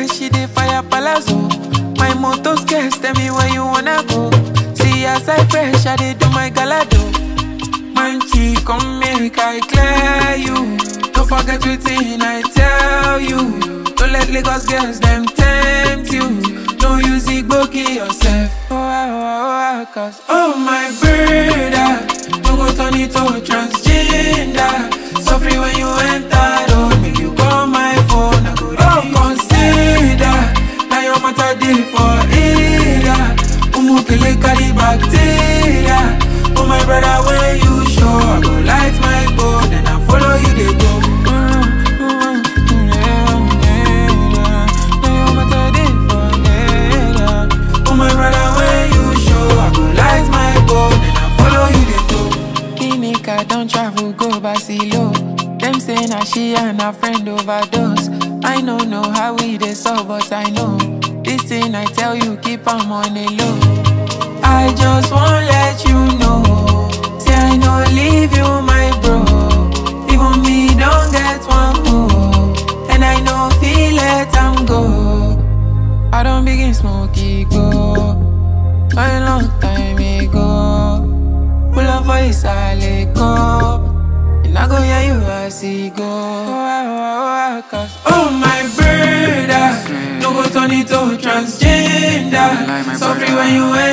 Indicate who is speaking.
Speaker 1: she dey fire palazzo. My motor scarce, tell me where you wanna go. See as I fresh, I dey do my galado. Manchi, come make I clear you. Don't forget wetin I tell you. Don't let Lagos girls them tempt you. Don't use it, go kill yourself. Cause oh my brother, don't go turn it to transgender. Suffer when you enter, don't make you call my phone. I go consider, now your matter dey for area. Umukele carry bacteria. Oh my brother, when you show, I go light my boat and I follow you they go. Now your matter dey for area. Oh my brother, when you show, I go light my boat and I follow you they go. Kinika don't travel go Basilo. Them say na she and her friend overdose. I don't know how we dey so, but I know this thing I tell you, keep on the low. I just won't let you know. Say I no leave you, my bro. Even me don't get one more, and I no feel let am go. I don't begin smoky go a long time ago. Pull up for his go. And I go hear you as he go. Cause oh my brother, no go turn it to transgender. So free when you